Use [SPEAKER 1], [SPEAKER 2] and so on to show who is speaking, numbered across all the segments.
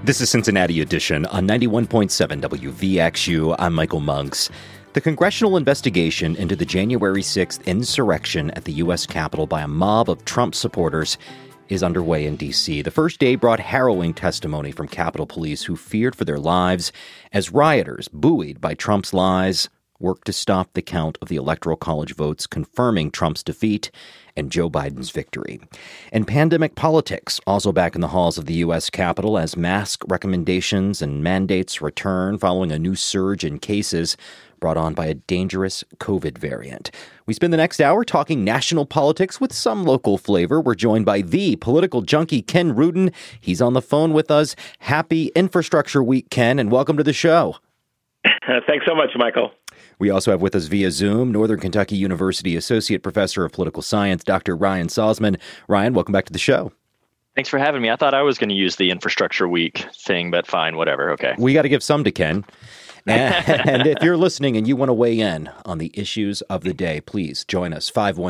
[SPEAKER 1] This is Cincinnati Edition on 91.7 WVXU. I'm Michael Monks. The congressional investigation into the January 6th insurrection at the U.S. Capitol by a mob of Trump supporters is underway in D.C. The first day brought harrowing testimony from Capitol Police who feared for their lives as rioters, buoyed by Trump's lies, worked to stop the count of the Electoral College votes confirming Trump's defeat and Joe Biden's victory. And pandemic politics also back in the halls of the U.S. Capitol as mask recommendations and mandates return following a new surge in cases brought on by a dangerous COVID variant. We spend the next hour talking national politics with some local flavor. We're joined by the political junkie, Ken Rudin. He's on the phone with us. Happy Infrastructure Week, Ken, and welcome to the show.
[SPEAKER 2] Thanks so much, Michael.
[SPEAKER 1] We also have with us via Zoom Northern Kentucky University Associate Professor of Political Science, Dr. Ryan Salzman. Ryan, welcome back to the show.
[SPEAKER 3] Thanks for having me. I thought I was going to use the Infrastructure Week thing, but fine, whatever. Okay.
[SPEAKER 1] We got to give some to Ken. And if you're listening and you want to weigh in on the issues of the day, please join us,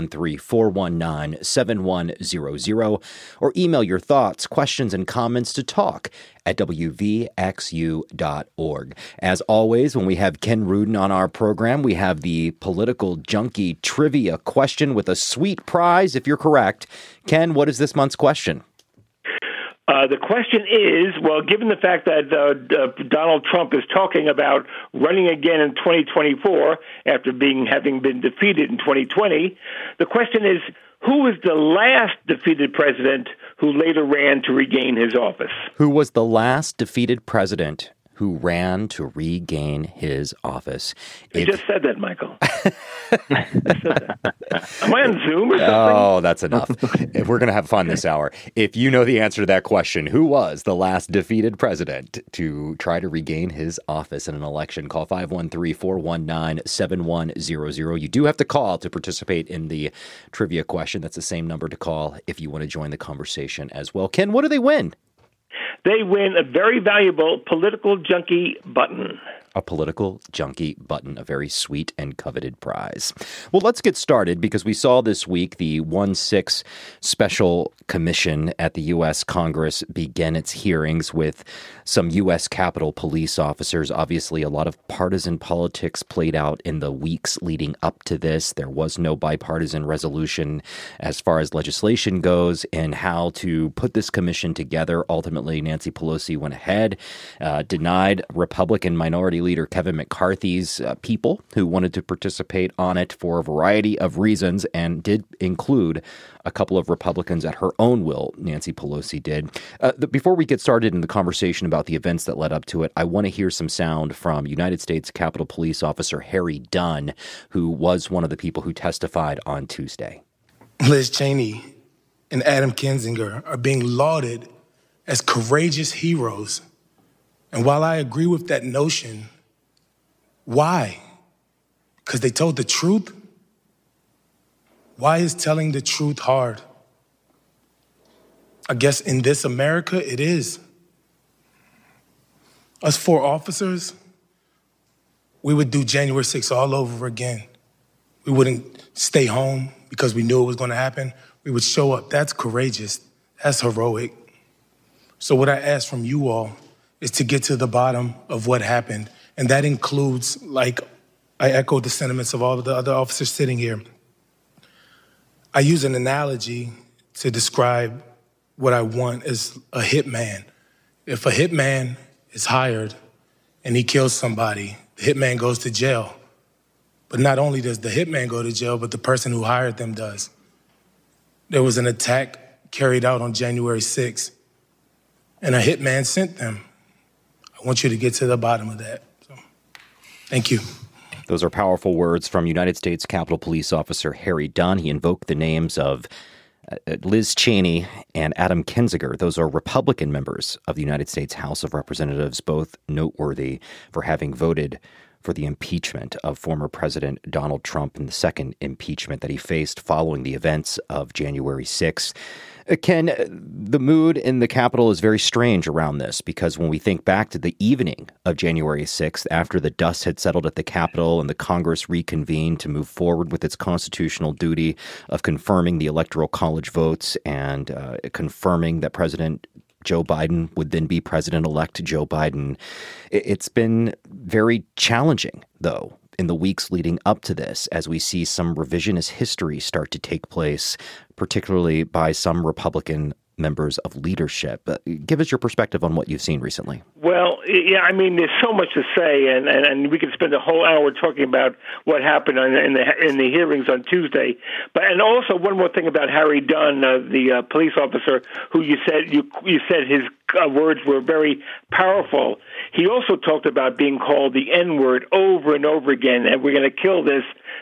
[SPEAKER 1] 513-419-7100, or email your thoughts, questions, and comments to talk at wvxu.org. As always, when we have Ken Rudin on our program, we have the political junkie trivia question with a sweet prize if you're correct. Ken, what is this month's question?
[SPEAKER 2] The question is, well, given the fact that Donald Trump is talking about running again in 2024 after having been defeated in 2020, the question is, who was the last defeated president who later ran to regain his office?
[SPEAKER 1] Who was the last defeated president who ran to regain his office?
[SPEAKER 2] You just said that, Michael. Am I on Zoom or something?
[SPEAKER 1] Oh, that's enough. If we're going to have fun this hour. If you know the answer to that question, who was the last defeated president to try to regain his office in an election? Call 513-419-7100. You do have to call to participate in the trivia question. That's the same number to call if you want to join the conversation as well. Ken, what do they win?
[SPEAKER 2] They win a very valuable political junkie button.
[SPEAKER 1] A political junkie button, a very sweet and coveted prize. Well, let's get started because we saw this week the 1-6 Special Commission at the U.S. Congress begin its hearings with some U.S. Capitol Police officers. Obviously, a lot of partisan politics played out in the weeks leading up to this. There was no bipartisan resolution as far as legislation goes and how to put this commission together. Ultimately, Nancy Pelosi went ahead, denied Republican Minority Leader Kevin McCarthy's people who wanted to participate on it for a variety of reasons and did include a couple of Republicans at her own will, Nancy Pelosi did. Before we get started in the conversation about the events that led up to it, I want to hear some sound from United States Capitol Police Officer Harry Dunn, who was one of the people who testified on Tuesday.
[SPEAKER 4] Liz Cheney and Adam Kinzinger are being lauded as courageous heroes. And while I agree with that notion, why? Because they told the truth? Why is telling the truth hard? I guess in this America, it is. Us four officers, we would do January 6th all over again. We wouldn't stay home because we knew it was going to happen. We would show up. That's courageous. That's heroic. So what I ask from you all is to get to the bottom of what happened. And that includes, like I echo the sentiments of all of the other officers sitting here. I use an analogy to describe what I want as a hitman. If a hitman is hired and he kills somebody, the hitman goes to jail. But not only does the hitman go to jail, but the person who hired them does. There was an attack carried out on January 6th, and a hitman sent them. I want you to get to the bottom of that. So, thank you.
[SPEAKER 1] Those are powerful words from United States Capitol Police Officer Harry Dunn. He invoked the names of Liz Cheney and Adam Kinzinger. Those are Republican members of the United States House of Representatives, both noteworthy for having voted for the impeachment of former President Donald Trump in the second impeachment that he faced following the events of January 6th. Ken, the mood in the Capitol is very strange around this because when we think back to the evening of January 6th, after the dust had settled at the Capitol and the Congress reconvened to move forward with its constitutional duty of confirming the Electoral College votes and confirming that President Joe Biden would then be President-elect Joe Biden. It's been very challenging, though, in the weeks leading up to this, as we see some revisionist history start to take place, particularly by some Republican members of leadership. Give us your perspective on what you've seen recently.
[SPEAKER 2] Well, yeah, I mean, there's so much to say, and we could spend a whole hour talking about what happened in the hearings on Tuesday. And also one more thing about Harry Dunn, the police officer who you said his words were very powerful. He also talked about being called the N-word over and over again, and we're going to kill this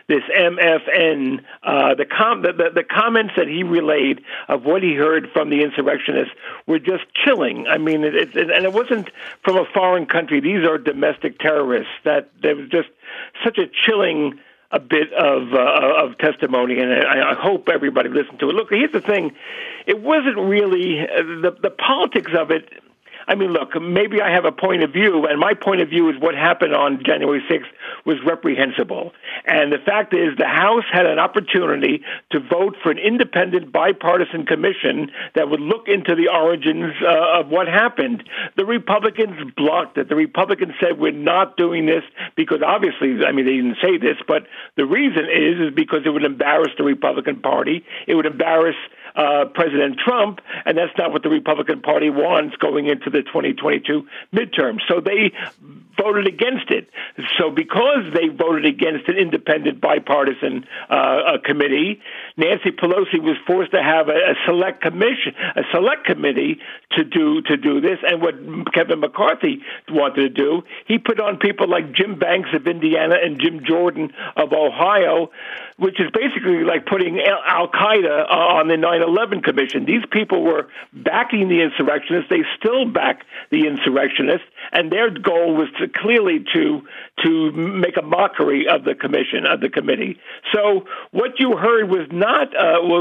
[SPEAKER 2] MFN. The comments that he relayed of what he heard from the insurrectionists were just chilling. I mean, and it wasn't from a foreign country. These are domestic terrorists. That there was just such a chilling a bit of testimony, and I hope everybody listened to it. Look, here's the thing. It wasn't really the politics of it. I mean, look, maybe I have a point of view, and my point of view is what happened on January 6th was reprehensible. And the fact is the House had an opportunity to vote for an independent bipartisan commission that would look into the origins of what happened. The Republicans blocked it. The Republicans said, we're not doing this because obviously, I mean, they didn't say this, but the reason is because it would embarrass the Republican Party. It would embarrass President Trump, and that's not what the Republican Party wants going into the 2022 midterms. So they voted against it. So because they voted against an independent bipartisan committee, Nancy Pelosi was forced to have a select committee to do this. And what Kevin McCarthy wanted to do, he put on people like Jim Banks of Indiana and Jim Jordan of Ohio, which is basically like putting Al-Qaeda on the 9/11 Commission. These people were backing the insurrectionists. They still back the insurrectionists, and their goal was clearly to make a mockery of the committee. So what you heard was not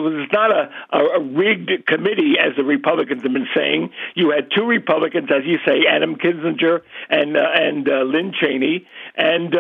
[SPEAKER 2] a rigged committee, as the Republicans have been saying. You had two Republicans, as you say, Adam Kinzinger and Lynn Cheney, and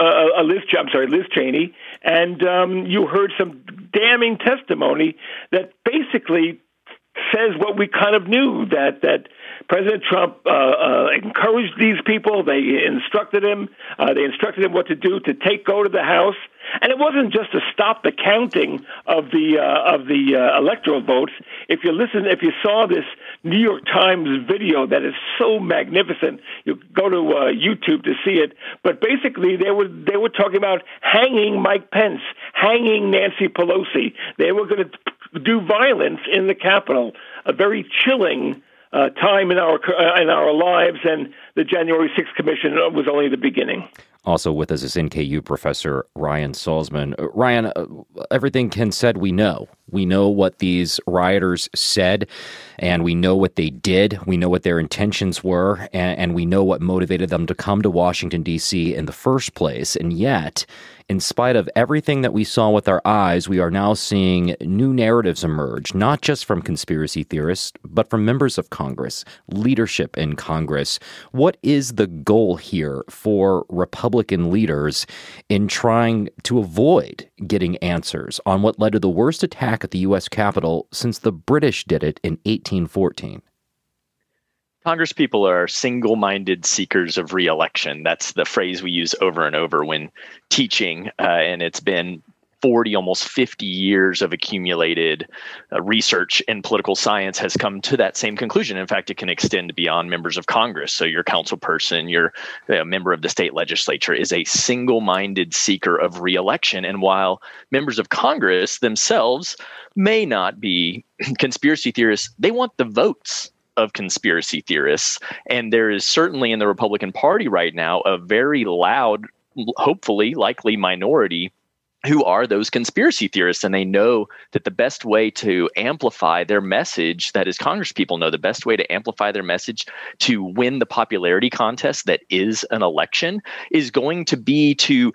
[SPEAKER 2] Liz Cheney, and you heard some damning testimony that basically says what we kind of knew, that President Trump encouraged these people. They instructed him. They instructed him what to do to go to the House, and it wasn't just to stop the counting of the electoral votes. If you saw this New York Times video that is so magnificent, you go to YouTube to see it. But basically, they were talking about hanging Mike Pence, hanging Nancy Pelosi. They were going to do violence in the Capitol. A very chilling time in our lives, and the January 6th Commission was only the beginning.
[SPEAKER 1] Also with us is NKU professor Ryan Salzman. Ryan, everything Ken said we know. We know what these rioters said, and we know what they did. We know what their intentions were, and we know what motivated them to come to Washington, D.C. in the first place. And yet, in spite of everything that we saw with our eyes, we are now seeing new narratives emerge, not just from conspiracy theorists, but from members of Congress, leadership in Congress. What is the goal here for Republican leaders in trying to avoid getting answers on what led to the worst attack at the U.S. Capitol since the British did it in 1814?
[SPEAKER 3] Congress people are single-minded seekers of re-election. That's the phrase we use over and over when teaching, and it's been 40, almost 50 years of accumulated research in political science has come to that same conclusion. In fact, it can extend beyond members of Congress. So your council person, your member of the state legislature is a single-minded seeker of re-election. And while members of Congress themselves may not be conspiracy theorists, they want the votes of conspiracy theorists. And there is certainly in the Republican Party right now a very loud, hopefully likely minority who are those conspiracy theorists. And they know that the best way to amplify their message, that is, Congress people know the best way to amplify their message to win the popularity contest that is an election is going to be to,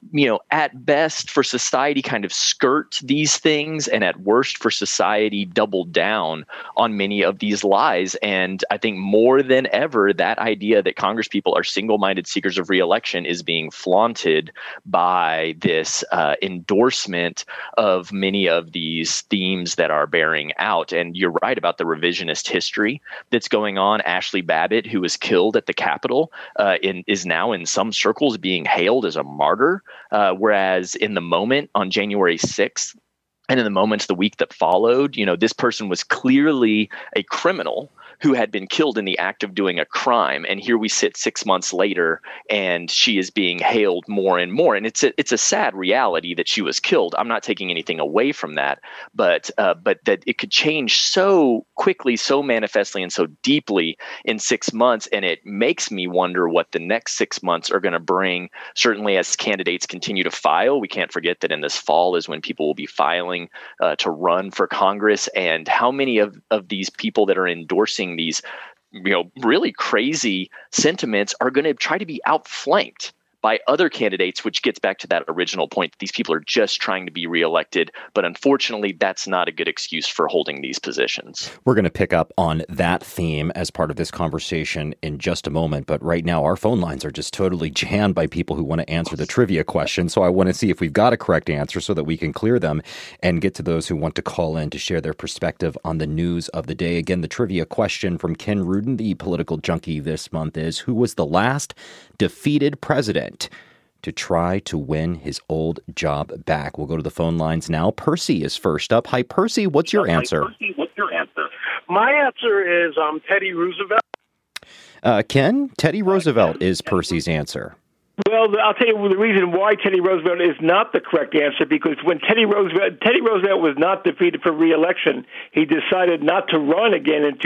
[SPEAKER 3] at best for society kind of skirt these things, and at worst for society double down on many of these lies. And I think more than ever, that idea that Congress people are single-minded seekers of re-election is being flaunted by this endorsement of many of these themes that are bearing out. And you're right about the revisionist history that's going on. Ashley Babbitt, who was killed at the Capitol, is now in some circles being hailed as a martyr, whereas in the moment on January 6th, and in the moments the week that followed, this person was clearly a criminal who had been killed in the act of doing a crime. And here we sit 6 months later, and she is being hailed more and more. And it's a sad reality that she was killed. I'm not taking anything away from that, but that it could change so quickly, so manifestly, and so deeply in 6 months. And it makes me wonder what the next 6 months are going to bring. Certainly, as candidates continue to file, we can't forget that in this fall is when people will be filing to run for Congress. And how many of these people that are endorsing these, really crazy sentiments are going to try to be outflanked by other candidates, which gets back to that original point that these people are just trying to be reelected. But unfortunately, that's not a good excuse for holding these positions.
[SPEAKER 1] We're going to pick up on that theme as part of this conversation in just a moment. But right now, our phone lines are just totally jammed by people who want to answer the trivia question. So I want to see if we've got a correct answer so that we can clear them and get to those who want to call in to share their perspective on the news of the day. Again, the trivia question from Ken Rudin, the political junkie this month, is who was the last defeated president to try to win his old job back? We'll go to the phone lines now. Percy is first up. Hi, Percy. What's your answer?
[SPEAKER 5] My answer is Teddy Roosevelt.
[SPEAKER 1] Ken, Teddy Roosevelt is Percy's answer.
[SPEAKER 2] Well, I'll tell you the reason why Teddy Roosevelt is not the correct answer, because when Teddy Roosevelt was not defeated for re-election, he decided not to run again in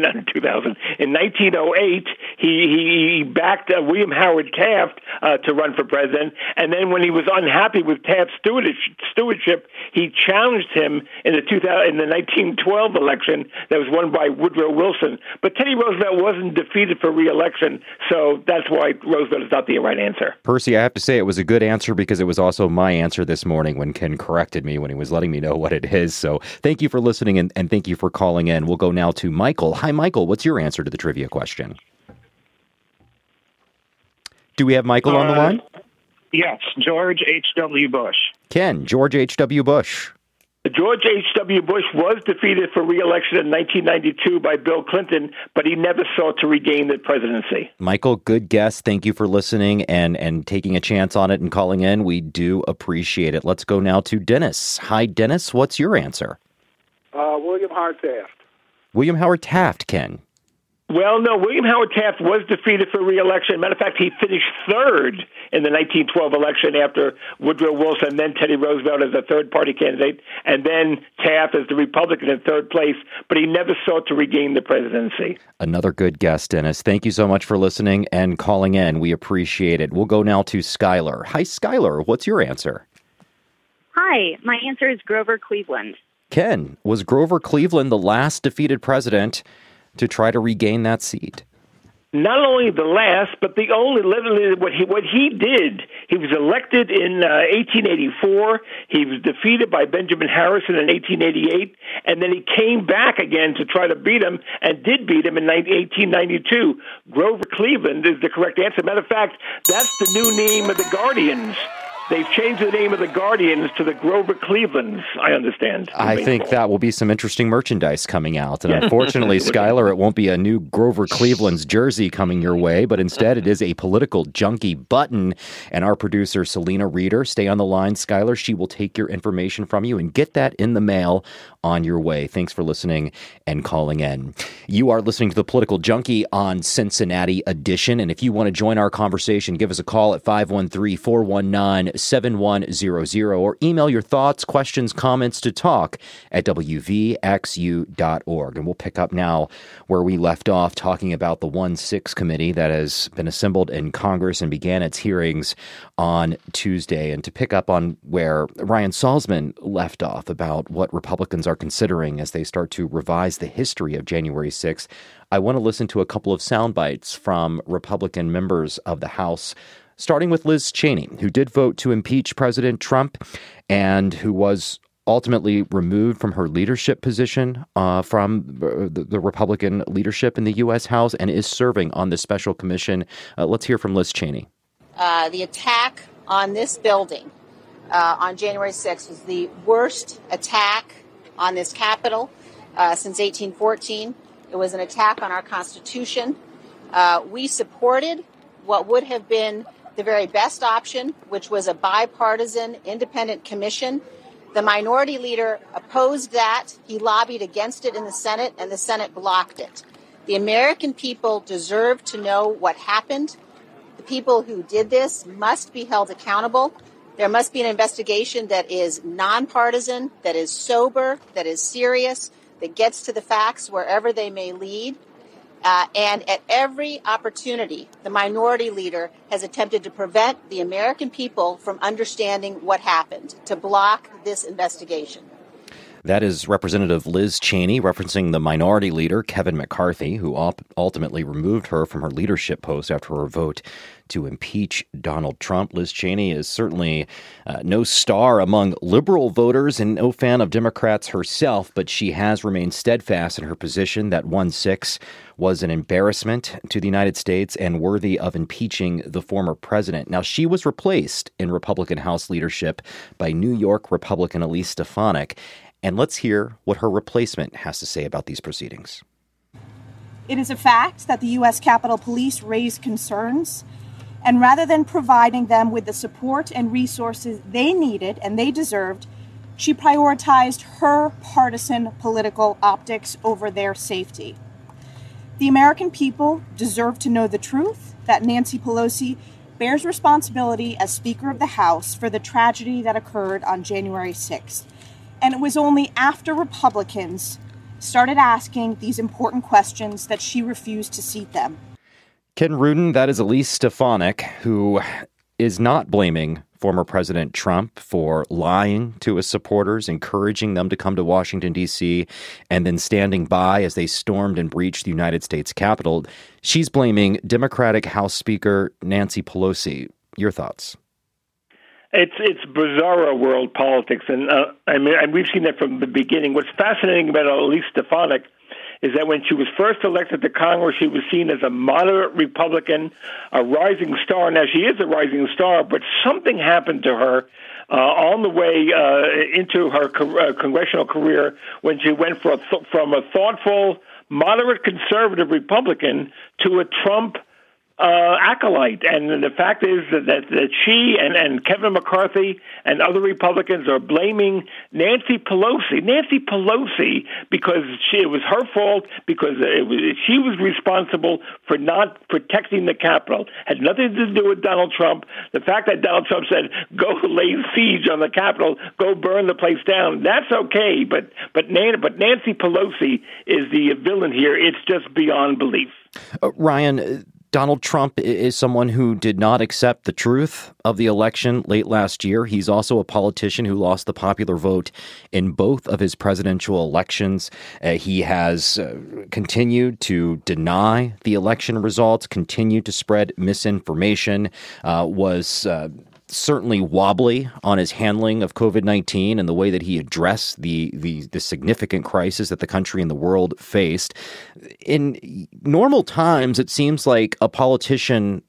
[SPEAKER 2] 1908. He backed William Howard Taft to run for president, and then when he was unhappy with Taft's stewardship, he challenged him in the 1912 election that was won by Woodrow Wilson. But Teddy Roosevelt wasn't defeated for re-election, so that's why Roosevelt is not the right answer.
[SPEAKER 1] Percy, I have to say it was a good answer because it was also my answer this morning when Ken corrected me when he was letting me know what it is. So thank you for listening and thank you for calling in. We'll go now to Michael. Hi, Michael. What's your answer to the trivia question? Do we have Michael on the line?
[SPEAKER 5] Yes, George H.W. Bush.
[SPEAKER 1] Ken, George H.W. Bush.
[SPEAKER 2] George H.W. Bush was defeated for re-election in 1992 by Bill Clinton, but he never sought to regain the presidency.
[SPEAKER 1] Michael, good guess. Thank you for listening and taking a chance on it and calling in. We do appreciate it. Let's go now to Dennis. Hi, Dennis. What's your answer?
[SPEAKER 5] William Howard Taft.
[SPEAKER 1] William Howard Taft, Ken.
[SPEAKER 2] Well, no, William Howard Taft was defeated for re-election. Matter of fact, he finished third in the 1912 election after Woodrow Wilson, then Teddy Roosevelt as a third-party candidate, and then Taft as the Republican in third place, but he never sought to regain the presidency.
[SPEAKER 1] Another good guess, Dennis. Thank you so much for listening and calling in. We appreciate it. We'll go now to Skylar. Hi, Skylar. What's your answer?
[SPEAKER 6] Hi, my answer is Grover Cleveland.
[SPEAKER 1] Ken, was Grover Cleveland the last defeated president to try to regain that seat?
[SPEAKER 2] Not only the last, but the only what he did. He was elected in 1884. He was defeated by Benjamin Harrison in 1888, and then he came back again to try to beat him, and did beat him in 1892. Grover Cleveland is the correct answer. Matter of fact, that's the new name of the Guardians. They've changed the name of the Guardians to the Grover Clevelands, I understand.
[SPEAKER 1] I think that will be some interesting merchandise coming out. And unfortunately, Skylar, it won't be a new Grover Cleveland's jersey coming your way, but instead it is a political junkie button. And our producer, Selena Reeder, stay on the line, Skylar. She will take your information from you and get that in the mail on your way. Thanks for listening and calling in. You are listening to The Political Junkie on Cincinnati Edition. And if you want to join our conversation, give us a call at 513-419-7100 or email your thoughts, questions, comments to talk at wvxu.org. And we'll pick up now where we left off, talking about the 1-6 committee that has been assembled in Congress and began its hearings on Tuesday. And to pick up on where Ryan Salzman left off about what Republicans are considering as they start to revise the history of January 6th, I want to listen to a couple of sound bites from Republican members of the House, starting with Liz Cheney, who did vote to impeach President Trump and who was ultimately removed from her leadership position from the Republican leadership in the U.S. House and is serving on this special commission. Let's hear from Liz Cheney.
[SPEAKER 7] The attack on this building on January 6th was the worst attack on this Capitol since 1814. It was an attack on our Constitution. We supported what would have been the very best option, which was a bipartisan independent commission. The minority leader opposed that. He lobbied against it in the Senate, and the Senate blocked it. The American people deserve to know what happened. The people who did this must be held accountable. There must be an investigation that is nonpartisan, that is sober, that is serious, that gets to the facts wherever they may lead. And at every opportunity, the minority leader has attempted to prevent the American people from understanding what happened, to block this investigation.
[SPEAKER 1] That is Representative Liz Cheney referencing the minority leader, Kevin McCarthy, who ultimately removed her from her leadership post after her vote to impeach Donald Trump. Liz Cheney is certainly no star among liberal voters and no fan of Democrats herself, but she has remained steadfast in her position that 1-6 was an embarrassment to the United States and worthy of impeaching the former president. Now, she was replaced in Republican House leadership by New York Republican Elise Stefanik. And let's hear what her replacement has to say about these proceedings.
[SPEAKER 8] It is a fact that the U.S. Capitol Police raised concerns, and rather than providing them with the support and resources they needed and they deserved, she prioritized her partisan political optics over their safety. The American people deserve to know the truth that Nancy Pelosi bears responsibility as Speaker of the House for the tragedy that occurred on January 6th. And it was only after Republicans started asking these important questions that she refused to seat them.
[SPEAKER 1] Ken Rudin, that is Elise Stefanik, who is not blaming former President Trump for lying to his supporters, encouraging them to come to Washington, D.C., and then standing by as they stormed and breached the United States Capitol. She's blaming Democratic House Speaker Nancy Pelosi. Your thoughts?
[SPEAKER 2] It's bizarro world politics, and we've seen that from the beginning. What's fascinating about Elise Stefanik is that when she was first elected to Congress, she was seen as a moderate Republican, a rising star. Now, she is a rising star, but something happened to her on the way into her congressional career when she went from a thoughtful, moderate conservative Republican to a Trump acolyte. And the fact is that she and Kevin McCarthy and other Republicans are blaming Nancy Pelosi because it was her fault, because she was responsible for not protecting the Capitol. Had nothing to do with Donald Trump. The fact that Donald Trump said, go lay siege on the Capitol, go burn the place down, that's okay. But Nancy Pelosi is the villain here. It's just beyond belief.
[SPEAKER 1] Ryan, Donald Trump is someone who did not accept the truth of the election late last year. He's also a politician who lost the popular vote in both of his presidential elections. He has continued to deny the election results, continued to spread misinformation, was certainly wobbly on his handling of COVID-19 and the way that he addressed the significant crisis that the country and the world faced. In normal times, it seems like a politician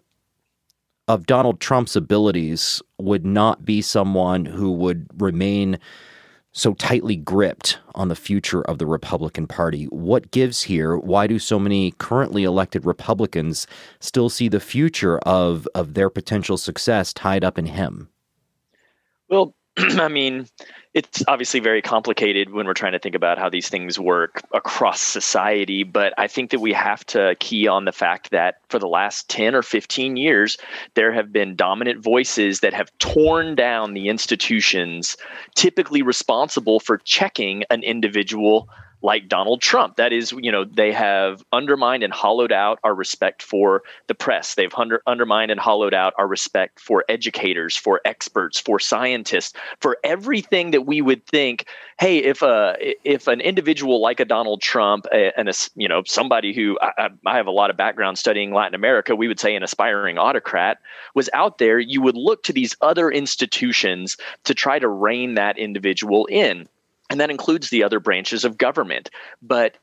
[SPEAKER 1] of Donald Trump's abilities would not be someone who would remain so tightly gripped on the future of the Republican Party. What gives here? Why do so many currently elected Republicans still see the future of their potential success tied up in him?
[SPEAKER 3] Well, I mean, it's obviously very complicated when we're trying to think about how these things work across society. But I think that we have to key on the fact that for the last 10 or 15 years, there have been dominant voices that have torn down the institutions typically responsible for checking an individual like Donald Trump. That is, they have undermined and hollowed out our respect for the press. They've undermined and hollowed out our respect for educators, for experts, for scientists, for everything that we would think, hey, if an individual like a Donald Trump and somebody who I have a lot of background studying Latin America, we would say an aspiring autocrat was out there, you would look to these other institutions to try to rein that individual in. And that includes the other branches of government. But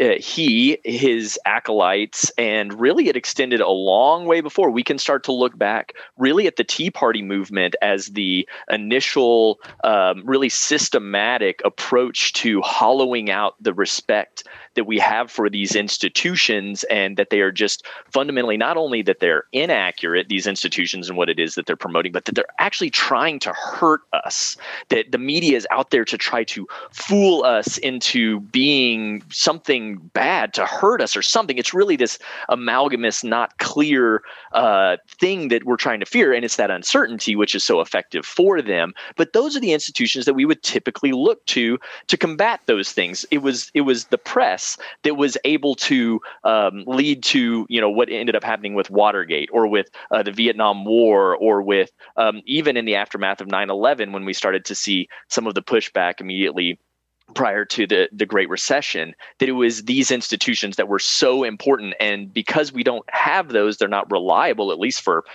[SPEAKER 3] his acolytes, and really it extended a long way before. We can start to look back really at the Tea Party movement as the initial really systematic approach to hollowing out the respect that we have for these institutions, and that they are just fundamentally not only that they're inaccurate, these institutions and what it is that they're promoting, but that they're actually trying to hurt us, that the media is out there to try to fool us into being something bad, to hurt us or something. It's really this amalgamous, not clear thing that we're trying to fear, and it's that uncertainty which is so effective for them. But those are the institutions that we would typically look to combat those things. It was the press that was able to lead to what ended up happening with Watergate, or with the Vietnam War, or with even in the aftermath of 9/11, when we started to see some of the pushback immediately prior to the Great Recession, that it was these institutions that were so important. And because we don't have those, they're not reliable, at least for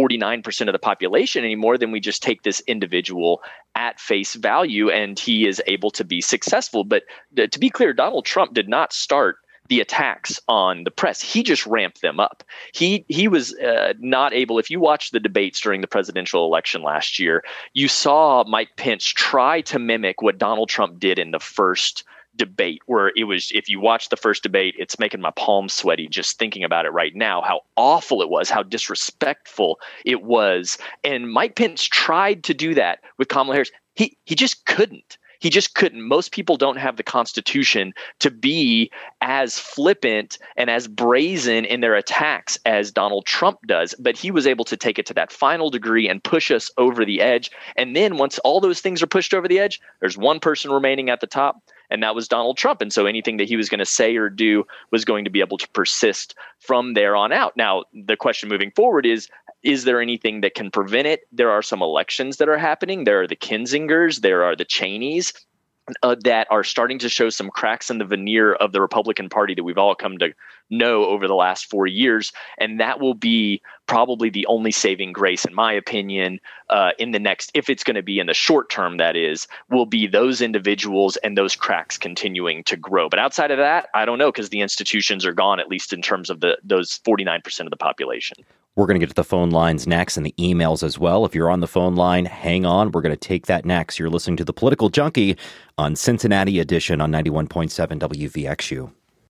[SPEAKER 3] 49% of the population anymore, then we just take this individual at face value, and he is able to be successful. But to be clear, Donald Trump did not start the attacks on the press. He just ramped them up. He was not able. If you watch the debates during the presidential election last year, you saw Mike Pence try to mimic what Donald Trump did in the first debate, where it was, if you watch the first debate, it's making my palms sweaty just thinking about it right now, how awful it was, how disrespectful it was. And Mike Pence tried to do that with Kamala Harris. He just couldn't. He just couldn't. Most people don't have the constitution to be as flippant and as brazen in their attacks as Donald Trump does. But he was able to take it to that final degree and push us over the edge. And then once all those things are pushed over the edge, there's one person remaining at the top, and that was Donald Trump. And so anything that he was going to say or do was going to be able to persist from there on out. Now, the question moving forward is there anything that can prevent it? There are some elections that are happening. There are the Kinzingers. There are the Cheneys that are starting to show some cracks in the veneer of the Republican Party that we've all come to know over the last 4 years. And that will be probably the only saving grace, in my opinion, in the next, if it's going to be in the short term, that is, will be those individuals and those cracks continuing to grow. But outside of that, I don't know, because the institutions are gone, at least in terms of those 49% of the population.
[SPEAKER 1] We're going to get to the phone lines next and the emails as well. If you're on the phone line, hang on. We're going to take that next. You're listening to The Political Junkie on Cincinnati Edition on 91.7 WVXU.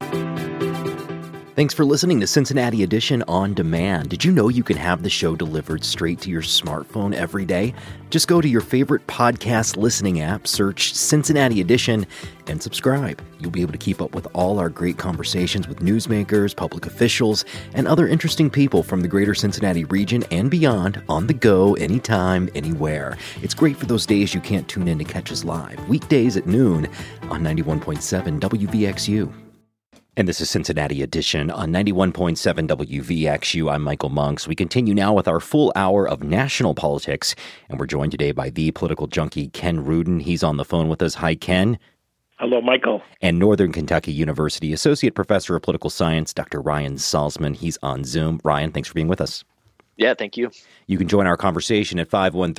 [SPEAKER 1] Thanks for listening to Cincinnati Edition On Demand. Did you know you can have the show delivered straight to your smartphone every day? Just go to your favorite podcast listening app, search Cincinnati Edition, and subscribe. You'll be able to keep up with all our great conversations with newsmakers, public officials, and other interesting people from the greater Cincinnati region and beyond, on the go, anytime, anywhere. It's great for those days you can't tune in to catch us live, weekdays at noon on 91.7 WVXU. And this is Cincinnati Edition on 91.7 WVXU. I'm Michael Monks. We continue now with our full hour of national politics, and we're joined today by the political junkie, Ken Rudin. He's on the phone with us. Hi, Ken.
[SPEAKER 2] Hello, Michael. And
[SPEAKER 1] Northern Kentucky University Associate Professor of Political Science, Dr. Ryan Salzman. He's on Zoom. Ryan, thanks for being with us.
[SPEAKER 3] Yeah, thank you.
[SPEAKER 1] You can join our conversation at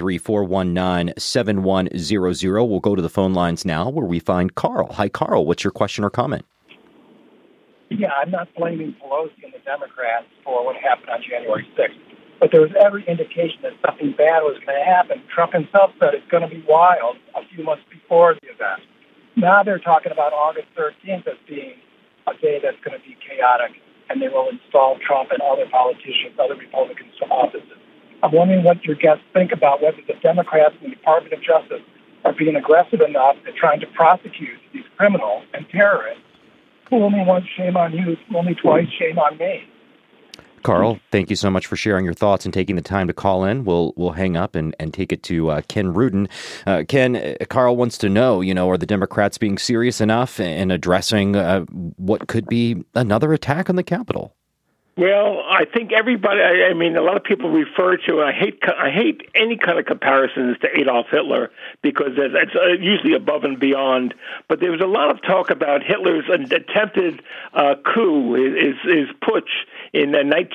[SPEAKER 1] 513-419-7100. We'll go to the phone lines now where we find Carl. Hi, Carl. What's your question or comment?
[SPEAKER 9] Yeah, I'm not blaming Pelosi and the Democrats for what happened on January 6th, but there was every indication that something bad was going to happen. Trump himself said it's going to be wild a few months before the event. Now they're talking about August 13th as being a day that's going to be chaotic, and they will install Trump and other politicians, other Republicans to offices. I'm wondering what your guests think about whether the Democrats and the Department of Justice are being aggressive enough at trying to prosecute these criminals and terrorists. Fool me once, shame on you. Fool me twice, shame on me.
[SPEAKER 1] Carl, thank you so much for sharing your thoughts and taking the time to call in. We'll hang up and take it to Ken Rudin. Ken, Carl wants to know, are the Democrats being serious enough in addressing what could be another attack on the Capitol?
[SPEAKER 2] Well, I think everybody. I mean, a lot of people refer to. I hate any kind of comparisons to Adolf Hitler because it's usually above and beyond. But there was a lot of talk about Hitler's attempted coup, his putsch in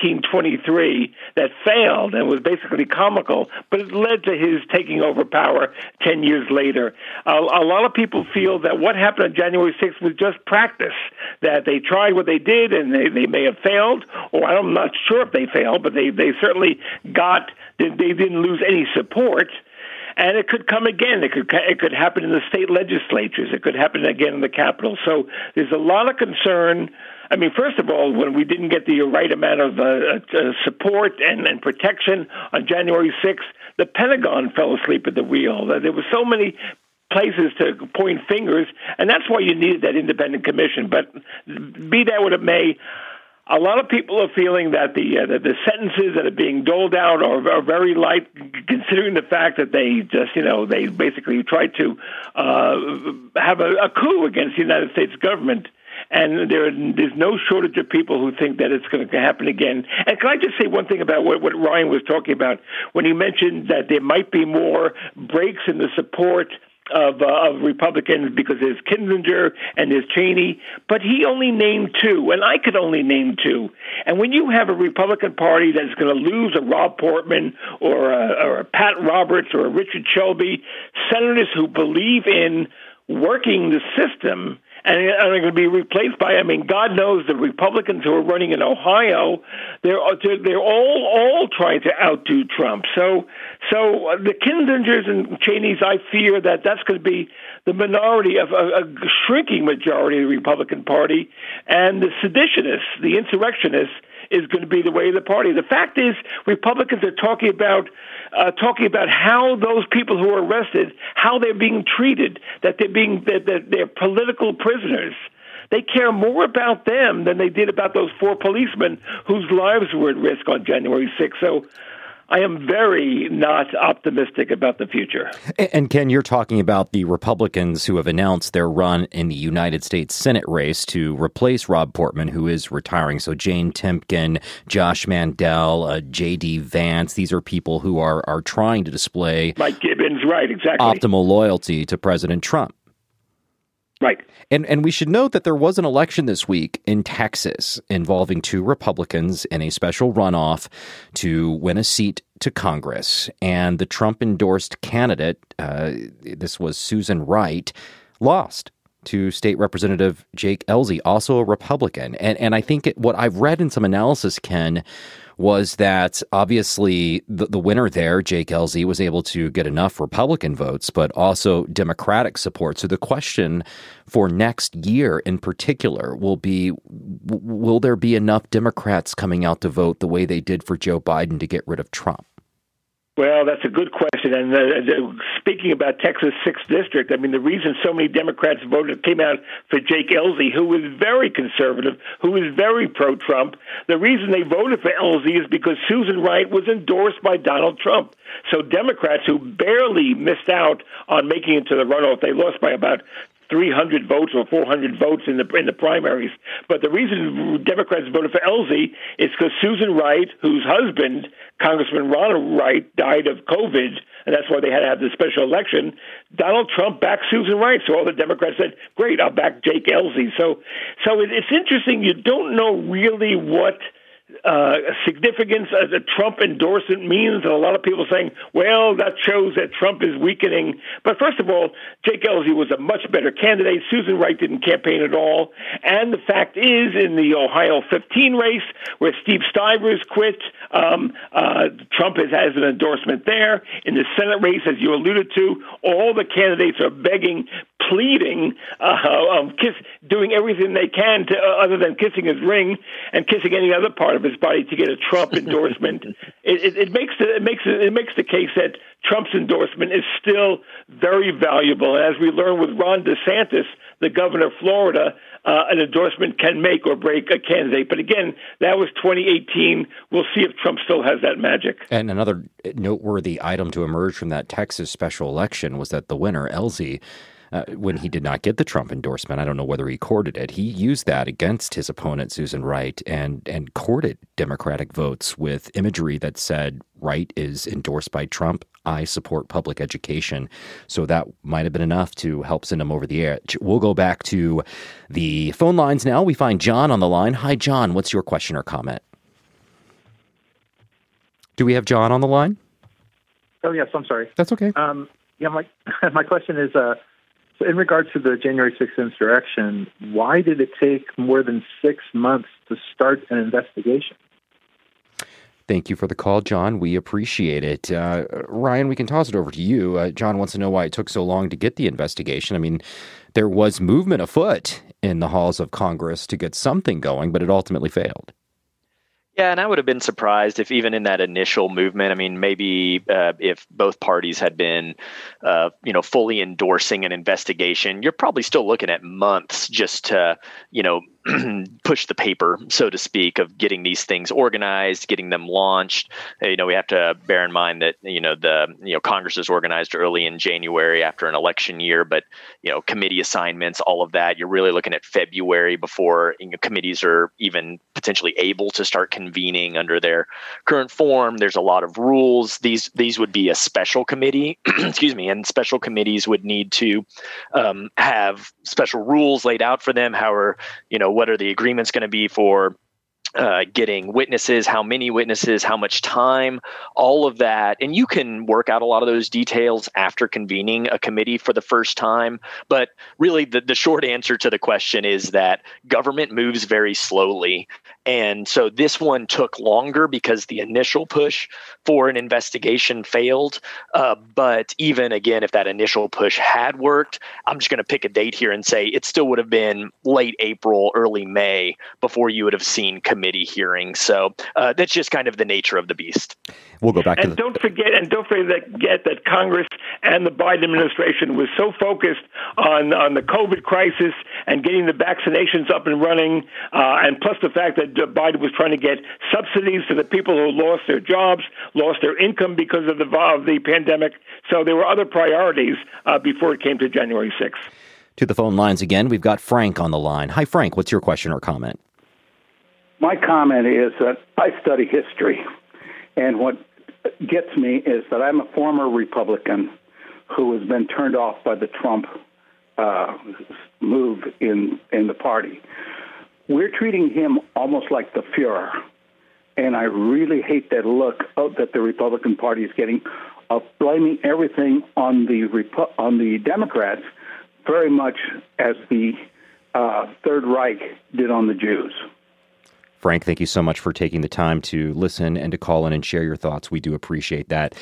[SPEAKER 2] 1923 that failed and was basically comical, but it led to his taking over power 10 years later. A lot of people feel that what happened on January 6th was just practice. That they tried what they did and they may have failed. Or I'm not sure if they failed, but they certainly they didn't lose any support. And it could come again. It could happen in the state legislatures. It could happen again in the Capitol. So there's a lot of concern. I mean, first of all, when we didn't get the right amount of support and protection on January 6th, the Pentagon fell asleep at the wheel. There were so many places to point fingers, and that's why you needed that independent commission. But be that what it may, a lot of people are feeling that the sentences that are being doled out are very light, considering the fact that they just, they basically tried to have a coup against the United States government. And there's no shortage of people who think that it's going to happen again. And can I just say one thing about what Ryan was talking about when he mentioned that there might be more breaks in the support of Republicans because there's Kinzinger and there's Cheney, but he only named two, and I could only name two. And when you have a Republican Party that's going to lose a Rob Portman or a Pat Roberts or a Richard Shelby, senators who believe in working the system and are going to be replaced by, God knows the Republicans who are running in Ohio, they're all trying to outdo Trump. So the Kinzingers and Cheneys, I fear that that's going to be the minority of a shrinking majority of the Republican Party, and the seditionists, the insurrectionists, is going to be the way of the party. The fact is, Republicans are talking about how those people who are arrested, how they're being treated, that they're political prisoners. They care more about them than they did about those 4 policemen whose lives were at risk on January 6th. So I am very not optimistic about the future.
[SPEAKER 1] And Ken, you're talking about the Republicans who have announced their run in the United States Senate race to replace Rob Portman, who is retiring. So Jane Timken, Josh Mandel, J.D. Vance, these are people who are trying to display
[SPEAKER 2] Mike Gibbons, right, exactly,
[SPEAKER 1] optimal loyalty to President Trump.
[SPEAKER 2] Right.
[SPEAKER 1] And we should note that there was an election this week in Texas involving 2 Republicans in a special runoff to win a seat to Congress. And the Trump-endorsed candidate, this was Susan Wright, lost to State Representative Jake Ellzey, also a Republican. And I think what I've read in some analysis, Ken, was that obviously the winner there, Jake Ellzey, was able to get enough Republican votes, but also Democratic support. So the question for next year in particular will be, will there be enough Democrats coming out to vote the way they did for Joe Biden to get rid of Trump?
[SPEAKER 2] Well, that's a good question. And speaking about Texas 6th District, the reason so many Democrats came out for Jake Ellzey, who was very conservative, who was very pro-Trump, the reason they voted for Ellzey is because Susan Wright was endorsed by Donald Trump. So Democrats who barely missed out on making it to the runoff, they lost by about 300 votes or 400 votes in the primaries. But the reason Democrats voted for Ellzey is because Susan Wright, whose husband, Congressman Ronald Wright, died of COVID, and that's why they had to have this special election. Donald Trump backed Susan Wright, so all the Democrats said, great, I'll back Jake Ellzey. So it's interesting. You don't know really what significance as a Trump endorsement means, and a lot of people saying, well, that shows that Trump is weakening. But first of all, Jake Ellzey was a much better candidate. Susan Wright didn't campaign at all. And the fact is, in the Ohio 15 race, where Steve Stivers quit, Trump has an endorsement there. In the Senate race, as you alluded to, all the candidates are begging, pleading, doing everything they can to, other than kissing his ring and kissing any other part of his body, to get a Trump endorsement. It makes the case that Trump's endorsement is still very valuable. And as we learned with Ron DeSantis, the governor of Florida, an endorsement can make or break a candidate. But again, that was 2018. We'll see if Trump still has that magic.
[SPEAKER 1] And another noteworthy item to emerge from that Texas special election was that the winner, Ellzey, when he did not get the Trump endorsement. I don't know whether he courted it. He used that against his opponent, Susan Wright, and courted Democratic votes with imagery that said, Wright is endorsed by Trump. I support public education. So that might have been enough to help send him over the edge. We'll go back to the phone lines now. We find John on the line. Hi, John. What's your question or comment? Do we have John on the line?
[SPEAKER 10] Oh, yes. I'm sorry.
[SPEAKER 1] That's okay.
[SPEAKER 10] My question is, so in regards to the January 6th insurrection, why did it take more than 6 months to start an investigation?
[SPEAKER 1] Thank you for the call, John. We appreciate it. Ryan, we can toss it over to you. John wants to know why it took so long to get the investigation. I mean, there was movement afoot in the halls of Congress to get something going, but it ultimately failed.
[SPEAKER 3] Yeah, and I would have been surprised if even in that initial movement, I mean, maybe if both parties had been, fully endorsing an investigation, you're probably still looking at months just to, push the paper, so to speak, of getting these things organized, getting them launched. We have to bear in mind that, Congress is organized early in January after an election year, but, committee assignments, all of that, you're really looking at February before committees are even potentially able to start convening under their current form. There's a lot of rules. These would be a special committee, and special committees would need to have special rules laid out for them. However, what are the agreements going to be for getting witnesses, how many witnesses, how much time, all of that. And you can work out a lot of those details after convening a committee for the first time. But really, the short answer to the question is that government moves very slowly. And so this one took longer because the initial push for an investigation failed. But even again, if that initial push had worked, I'm just going to pick a date here and say it still would have been late April, early May before you would have seen committee hearings. So that's just kind of the nature of the beast.
[SPEAKER 1] We'll go back to
[SPEAKER 2] don't forget that Congress and the Biden administration was so focused on the COVID crisis and getting the vaccinations up and running, and plus the fact that Biden was trying to get subsidies to the people who lost their jobs, lost their income because of the pandemic. So there were other priorities before it came to January 6th.
[SPEAKER 1] To the phone lines again, we've got Frank on the line. Hi, Frank. What's your question or comment?
[SPEAKER 11] My comment is that I study history, and what gets me is that I'm a former Republican who has been turned off by the Trump move in the party. We're treating him almost like the Fuhrer, and I really hate that look that the Republican Party is getting of blaming everything on the Democrats, very much as the Third Reich did on the Jews.
[SPEAKER 1] Frank, thank you so much for taking the time to listen and to call in and share your thoughts. We do appreciate that.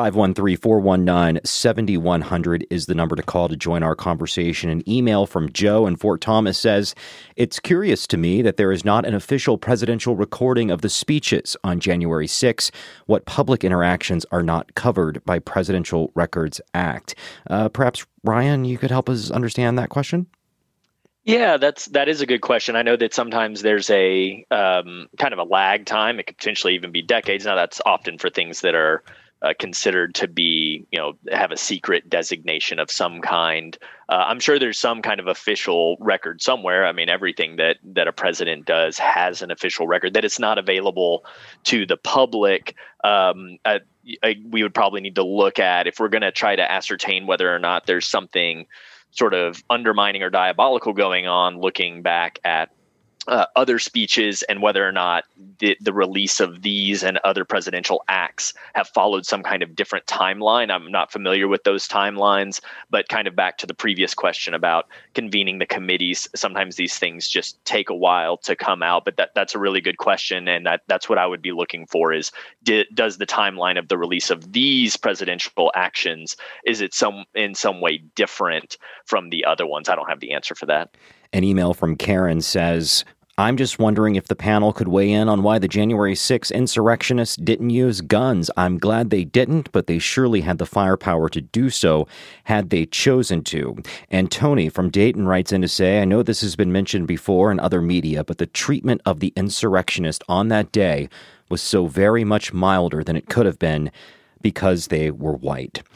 [SPEAKER 1] 513-419-7100 is the number to call to join our conversation. An email from Joe in Fort Thomas says, "It's curious to me that there is not an official presidential recording of the speeches on January 6. What public interactions are not covered by Presidential Records Act?" Perhaps, Ryan, you could help us understand that question?
[SPEAKER 3] Yeah, that is a good question. I know that sometimes there's a kind of a lag time. It could potentially even be decades. Now, that's often for things that are considered to be, have a secret designation of some kind. I'm sure there's some kind of official record somewhere. I mean, everything that a president does has an official record. That it's not available to the public. We would probably need to look at, if we're going to try to ascertain whether or not there's something sort of undermining or diabolical going on, looking back at other speeches and whether or not the release of these and other presidential acts have followed some kind of different timeline. I'm not familiar with those timelines, but kind of back to the previous question about convening the committees, sometimes these things just take a while to come out, but that's a really good question. And that's what I would be looking for is, does the timeline of the release of these presidential actions, is it in some way different from the other ones? I don't have the answer for that.
[SPEAKER 1] An email from Karen says, "I'm just wondering if the panel could weigh in on why the January 6 insurrectionists didn't use guns. I'm glad they didn't, but they surely had the firepower to do so had they chosen to." And Tony from Dayton writes in to say, "I know this has been mentioned before in other media, but the treatment of the insurrectionists on that day was so very much milder than it could have been because they were white."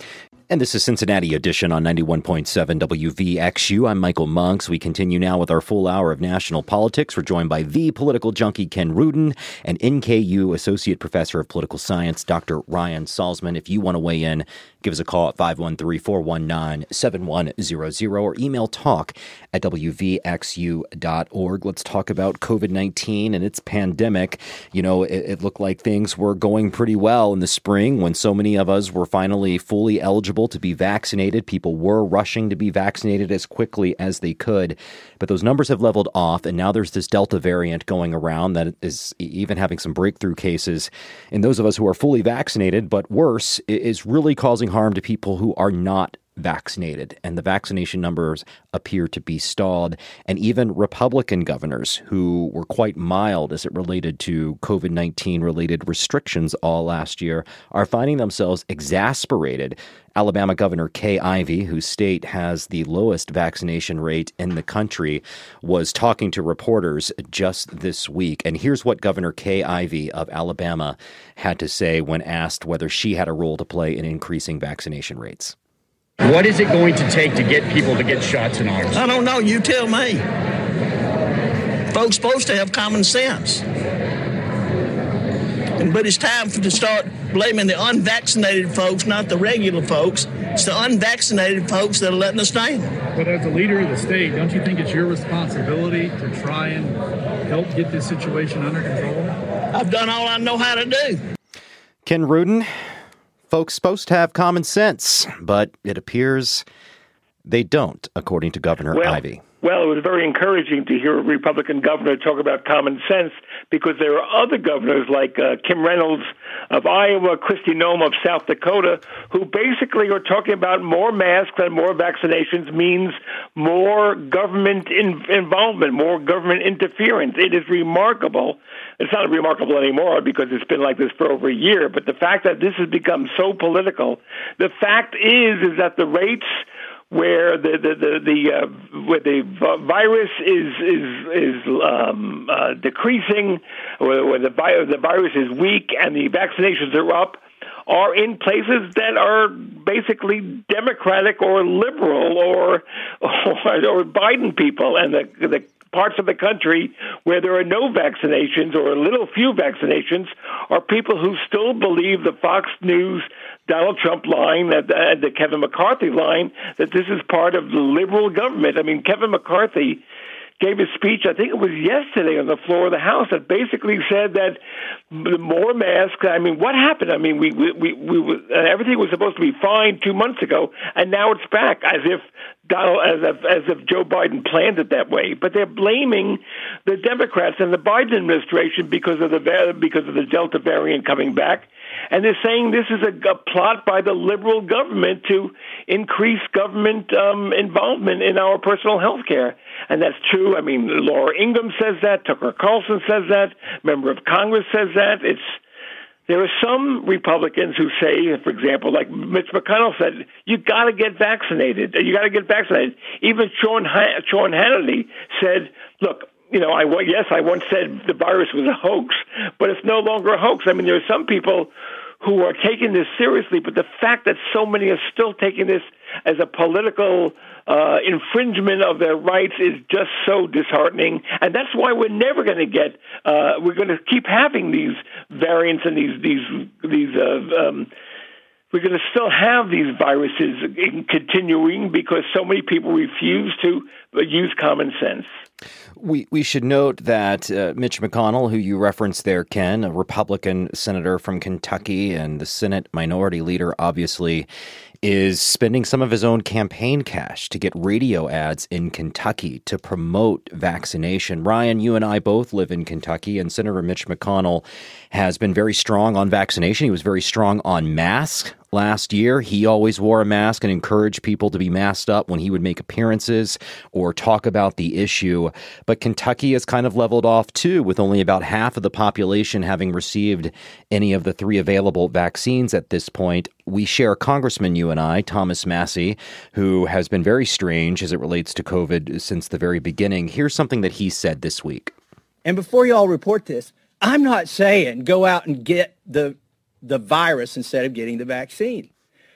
[SPEAKER 1] And this is Cincinnati Edition on 91.7 WVXU. I'm Michael Monks. We continue now with our full hour of national politics. We're joined by the political junkie Ken Rudin and NKU Associate Professor of Political Science, Dr. Ryan Salzman. If you want to weigh in, give us a call at 513-419-7100 or email talk@wvxu.org. Let's talk about COVID-19 and its pandemic. You know, it looked like things were going pretty well in the spring when so many of us were finally fully eligible to be vaccinated. People were rushing to be vaccinated as quickly as they could. But those numbers have leveled off, and now there's this Delta variant going around that is even having some breakthrough cases in those of us who are fully vaccinated. But worse, is really causing harm to people who are not vaccinated, and the vaccination numbers appear to be stalled. And even Republican governors who were quite mild as it related to COVID-19 related restrictions all last year are finding themselves exasperated. Alabama Governor Kay Ivey, whose state has the lowest vaccination rate in the country, was talking to reporters just this week. And here's what Governor Kay Ivey of Alabama had to say when asked whether she had a role to play in increasing vaccination rates.
[SPEAKER 12] What is it going to take to get people to get shots in arms?
[SPEAKER 13] I don't know. You tell me. Folks supposed to have common sense. But it's time to start blaming the unvaccinated folks, not the regular folks. It's the unvaccinated folks that are letting us down.
[SPEAKER 14] But as a leader of the state, don't you think it's your responsibility to try and help get this situation under control?
[SPEAKER 13] I've done all I know how to do.
[SPEAKER 1] Ken Rudin, folks supposed to have common sense, but it appears they don't, according to Governor Ivey.
[SPEAKER 2] Well, it was very encouraging to hear a Republican governor talk about common sense, because there are other governors like Kim Reynolds of Iowa, Kristi Noem of South Dakota, who basically are talking about more masks and more vaccinations means more government involvement, more government interference. It is remarkable. It's not remarkable anymore because it's been like this for over a year, but the fact that this has become so political, the fact is that the rates where the virus is decreasing, where the virus is weak and the vaccinations are up, are in places that are basically Democratic or liberal or Biden people, and the parts of the country where there are no vaccinations or a little few vaccinations are people who still believe the Fox News Donald Trump line, the Kevin McCarthy line, that this is part of the liberal government. I mean, Kevin McCarthy gave a speech, I think it was yesterday, on the floor of the House that basically said that more masks. I mean, what happened? I mean, we everything was supposed to be fine 2 months ago, and now it's back as if Joe Biden planned it that way. But they're blaming the Democrats and the Biden administration because of the Delta variant coming back. And they're saying this is a plot by the liberal government to increase government involvement in our personal health care. And that's true. I mean, Laura Ingraham says that. Tucker Carlson says that. Member of Congress says that. There are some Republicans who say, for example, like Mitch McConnell said, you got to get vaccinated. You got to get vaccinated. Even Sean Hannity said, look, you know, I once said the virus was a hoax, but it's no longer a hoax. I mean, there are some people who are taking this seriously, but the fact that so many are still taking this as a political infringement of their rights is just so disheartening. And that's why we're never going to get, we're going to keep having these variants and we're going to still have these viruses continuing because so many people refuse to use common sense.
[SPEAKER 1] We should note that Mitch McConnell, who you referenced there, Ken, a Republican senator from Kentucky and the Senate minority leader, obviously, is spending some of his own campaign cash to get radio ads in Kentucky to promote vaccination. Ryan, you and I both live in Kentucky, and Senator Mitch McConnell has been very strong on vaccination. He was very strong on masks last year. He always wore a mask and encouraged people to be masked up when he would make appearances or talk about the issue. But Kentucky has kind of leveled off, too, with only about half of the population having received any of the 3 available vaccines at this point. We share a congressman, you and I, Thomas Massie, who has been very strange as it relates to COVID since the very beginning. Here's something that he said this week.
[SPEAKER 15] And before you all report this, I'm not saying go out and get the virus instead of getting the vaccine.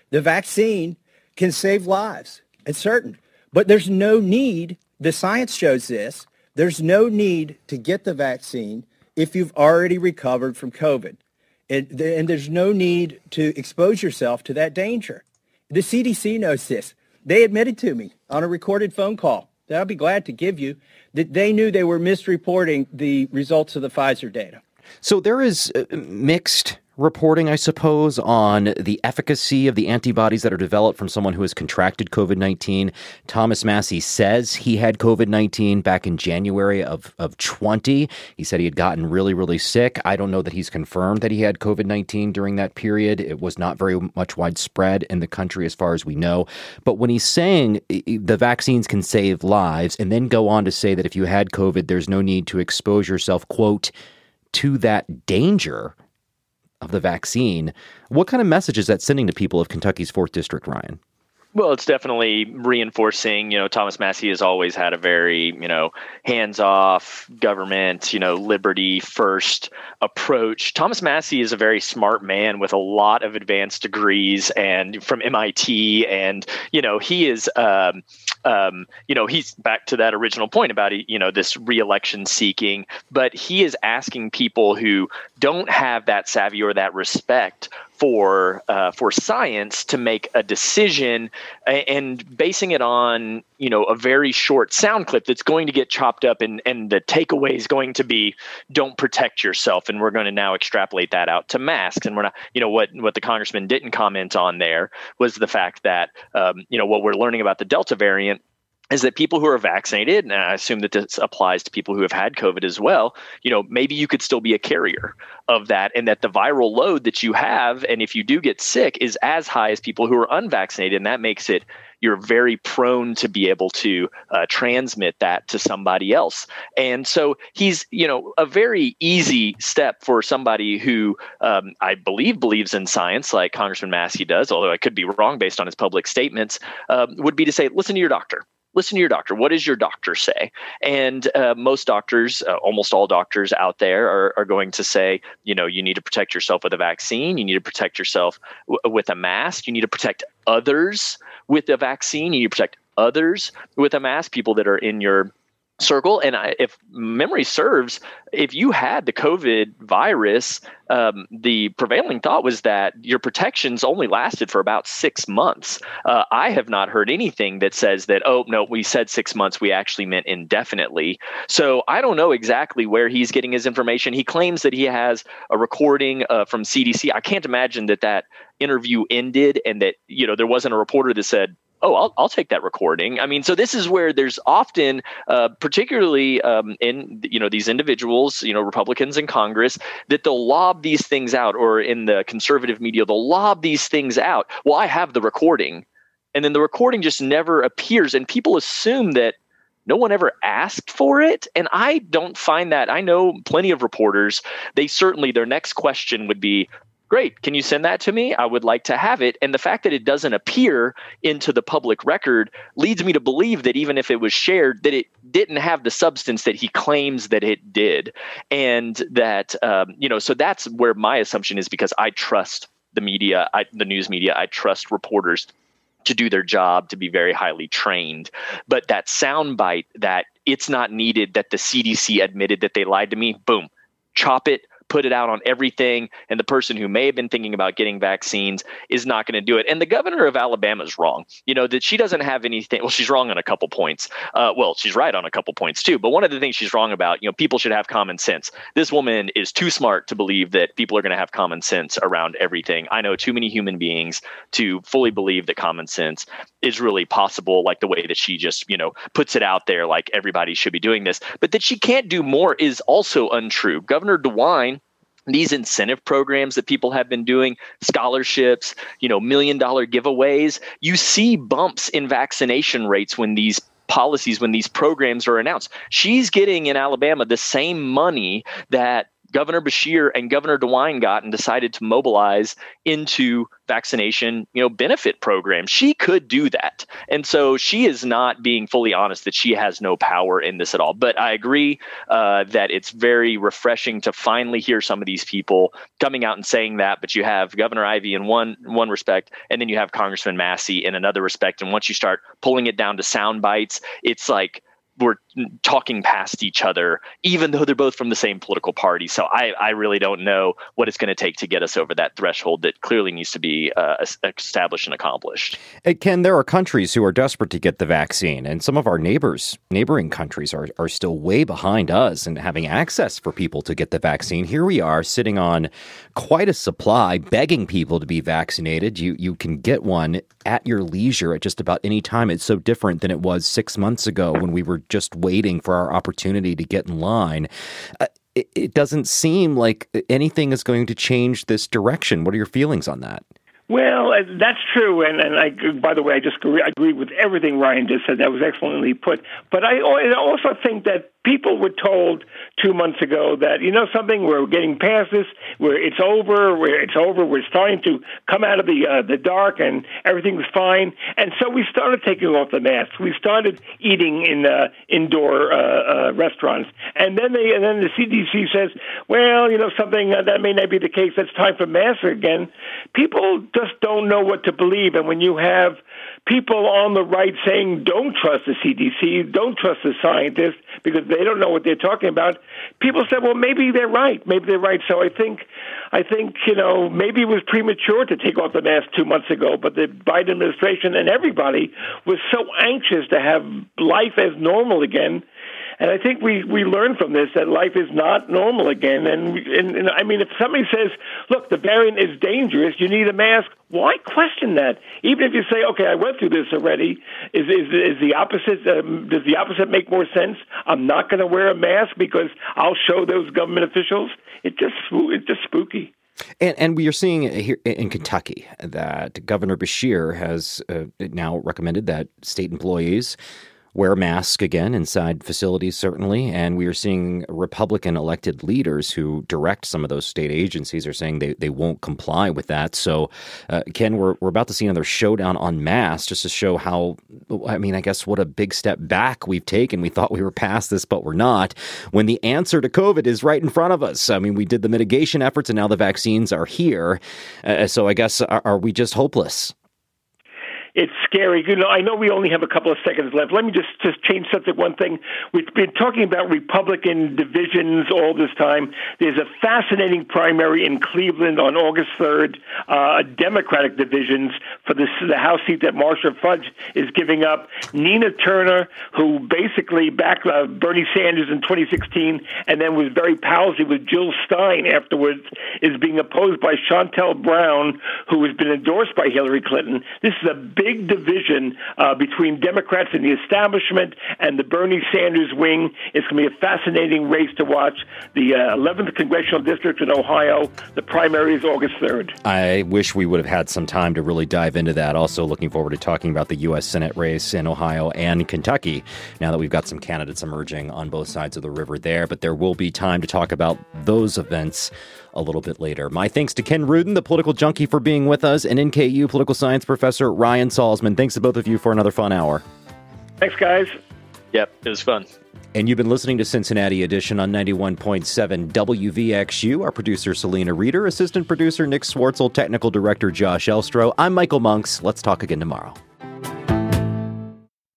[SPEAKER 15] The vaccine can save lives. It's certain. But there's no need, the science shows this, there's no need to get the vaccine if you've already recovered from COVID. And there's no need to expose yourself to that danger. The CDC knows this. They admitted to me on a recorded phone call that I'll be glad to give you that they knew they were misreporting the results of the Pfizer data.
[SPEAKER 1] So there is mixed reporting, I suppose, on the efficacy of the antibodies that are developed from someone who has contracted COVID-19. Thomas Massie says he had COVID-19 back in January of 20. He said he had gotten really, really sick. I don't know that he's confirmed that he had COVID-19 during that period. It was not very much widespread in the country as far as we know. But when he's saying the vaccines can save lives and then go on to say that if you had COVID, there's no need to expose yourself, quote, to that danger of the vaccine, what kind of message is that sending to people of Kentucky's 4th District, Ryan?
[SPEAKER 3] Well, it's definitely reinforcing, Thomas Massie has always had a very, hands-off government, liberty first approach. Thomas Massie is a very smart man with a lot of advanced degrees and from MIT. And, he is, he's back to that original point about, this re-election seeking, but he is asking people who don't have that savvy or that respect for science to make a decision and basing it on, a very short sound clip that's going to get chopped up and the takeaway is going to be don't protect yourself. And we're going to now extrapolate that out to masks. And we're not, what the congressman didn't comment on there was the fact that, what we're learning about the Delta variant is that people who are vaccinated, and I assume that this applies to people who have had COVID as well, maybe you could still be a carrier of that and that the viral load that you have, and if you do get sick, is as high as people who are unvaccinated. And that makes it, you're very prone to be able to transmit that to somebody else. And so he's, a very easy step for somebody who I believe believes in science like Congressman Massie does, although I could be wrong based on his public statements, would be to say, listen to your doctor. Listen to your doctor. What does your doctor say? And most doctors, almost all doctors out there are going to say, you need to protect yourself with a vaccine. You need to protect yourself with a mask. You need to protect others with a vaccine. You need to protect others with a mask, people that are in your circle. And if memory serves, if you had the COVID virus, the prevailing thought was that your protections only lasted for about 6 months. I have not heard anything that says that, oh, no, we said 6 months. We actually meant indefinitely. So I don't know exactly where he's getting his information. He claims that he has a recording from CDC. I can't imagine that interview ended and that, there wasn't a reporter that said, oh, I'll take that recording. I mean, so this is where there's often, particularly in, these individuals, Republicans in Congress, that they'll lob these things out, or in the conservative media, they'll lob these things out. Well, I have the recording. And then the recording just never appears. And people assume that no one ever asked for it. And I don't find that. I know plenty of reporters, their next question would be, great. Can you send that to me? I would like to have it. And the fact that it doesn't appear into the public record leads me to believe that even if it was shared, that it didn't have the substance that he claims that it did. And that, so that's where my assumption is, because I trust the media, the news media, I trust reporters to do their job, to be very highly trained. But that soundbite that it's not needed, that the CDC admitted that they lied to me, boom, chop it, put it out on everything, and the person who may have been thinking about getting vaccines is not going to do it. And the governor of Alabama is wrong, that she doesn't have anything. Well, she's wrong on a couple points. She's right on a couple points too. But one of the things she's wrong about, people should have common sense. This woman is too smart to believe that people are going to have common sense around everything. I know too many human beings to fully believe that common sense is really possible, like the way that she just, puts it out there, like everybody should be doing this. But that she can't do more is also untrue. Governor DeWine, these incentive programs that people have been doing, scholarships, $1 million giveaways, you see bumps in vaccination rates when these policies, when these programs are announced. She's getting in Alabama the same money that Governor Beshear and Governor DeWine got and decided to mobilize into vaccination, benefit programs. She could do that. And so she is not being fully honest that she has no power in this at all. But I agree that it's very refreshing to finally hear some of these people coming out and saying that. But you have Governor Ivey in one respect, and then you have Congressman Massey in another respect. And once you start pulling it down to sound bites, it's like we're talking past each other, even though they're both from the same political party. So I really don't know what it's going to take to get us over that threshold that clearly needs to be established and accomplished.
[SPEAKER 1] Ken, there are countries who are desperate to get the vaccine, and some of our neighboring countries are still way behind us in having access for people to get the vaccine. Here we are sitting on quite a supply, begging people to be vaccinated. You can get one at your leisure at just about any time. It's so different than it was 6 months ago when we were just waiting for our opportunity to get in line. It doesn't seem like anything is going to change this direction. What are your feelings on that?
[SPEAKER 2] Well, that's true, and I, by the way, I agree with everything Ryan just said. That was excellently put. But I also think that people were told 2 months ago that, something, we're getting past this, it's over, we're starting to come out of the dark, and everything's fine. And so we started taking off the masks. We started eating in indoor restaurants, and then the CDC says, well, something that may not be the case. It's time for masks again. People just don't know what to believe, and when you have people on the right saying don't trust the CDC, don't trust the scientists because they don't know what they're talking about, people say, well, maybe they're right. So I think maybe it was premature to take off the mask 2 months ago, but the Biden administration and everybody was so anxious to have life as normal again. And I think we learned from this that life is not normal again. And I mean, if somebody says, look, the variant is dangerous, you need a mask, why question that? Even if you say, okay, I went through this already, is the opposite, does the opposite make more sense? I'm not going to wear a mask because I'll show those government officials. It's just spooky.
[SPEAKER 1] And we are seeing here in Kentucky that Governor Beshear has now recommended that state employees wear masks again inside facilities, certainly. And we are seeing Republican elected leaders who direct some of those state agencies are saying they won't comply with that. So, Ken, we're about to see another showdown on masks just to show how, I guess what a big step back we've taken. We thought we were past this, but we're not. When the answer to COVID is right in front of us. We did the mitigation efforts and now the vaccines are here. So I guess, are we just hopeless?
[SPEAKER 2] It's scary. I know we only have a couple of seconds left. Let me just change subject one thing. We've been talking about Republican divisions all this time. There's a fascinating primary in Cleveland on August 3rd, Democratic divisions for the House seat that Marsha Fudge is giving up. Nina Turner, who basically backed Bernie Sanders in 2016 and then was very palsy with Jill Stein afterwards, is being opposed by Shontel Brown, who has been endorsed by Hillary Clinton. This is a big division between Democrats and the establishment and the Bernie Sanders wing. It's going to be a fascinating race to watch. The 11th Congressional District in Ohio, the primary is August 3rd.
[SPEAKER 1] I wish we would have had some time to really dive into that. Also looking forward to talking about the U.S. Senate race in Ohio and Kentucky, now that we've got some candidates emerging on both sides of the river there. But there will be time to talk about those events a little bit later. My thanks to Ken Rudin, the political junkie, for being with us, and NKU political science professor Ryan Salzman. Thanks to both of you for another fun hour.
[SPEAKER 2] Thanks, guys.
[SPEAKER 3] Yep, it was fun.
[SPEAKER 1] And you've been listening to Cincinnati Edition on 91.7 WVXU. Our producer, Selena Reeder, assistant producer, Nick Swartzel, technical director, Josh Elstro. I'm Michael Monks. Let's talk again tomorrow.